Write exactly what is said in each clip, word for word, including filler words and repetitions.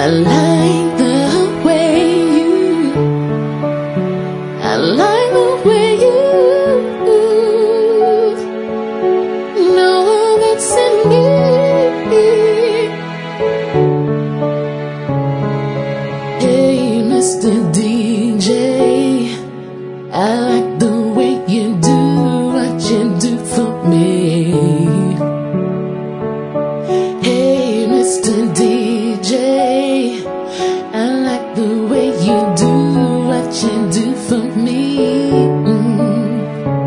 I like the way you, I like the way you know it's in me. Hey, Mister D J, I like the way you do what you do for me. Hey, Mister D J, I like the way you do what you do for me. Mm.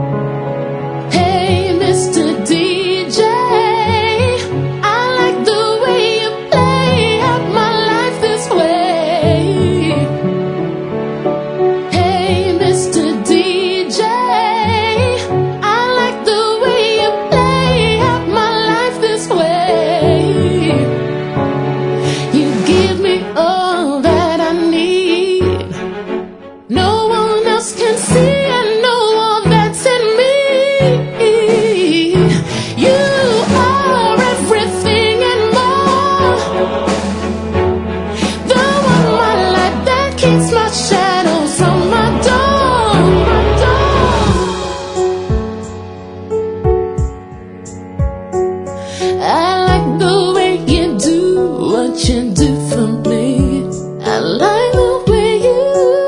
Hey, Mister D J, I like the way you play out my life this way. Hey, Mister D J, I like the way you play out my life this way. You give me all that I need. No one else can see. I know all that's in me. You are everything and more. The one in my life that keeps my shadows on my door. My door. I like the way you do what you do for me. I like the way you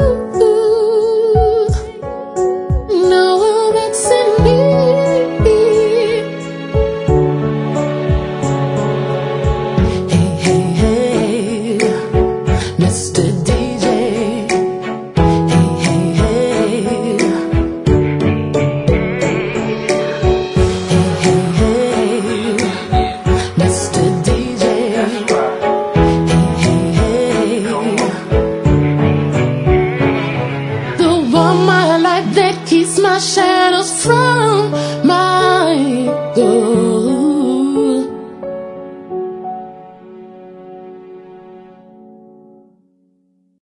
know that's in me. Hey, hey, hey, Mister D J. Hey, hey, hey. Hey, hey, hey, Mister D J. Hey, hey, hey. The one my life that keeps my shadow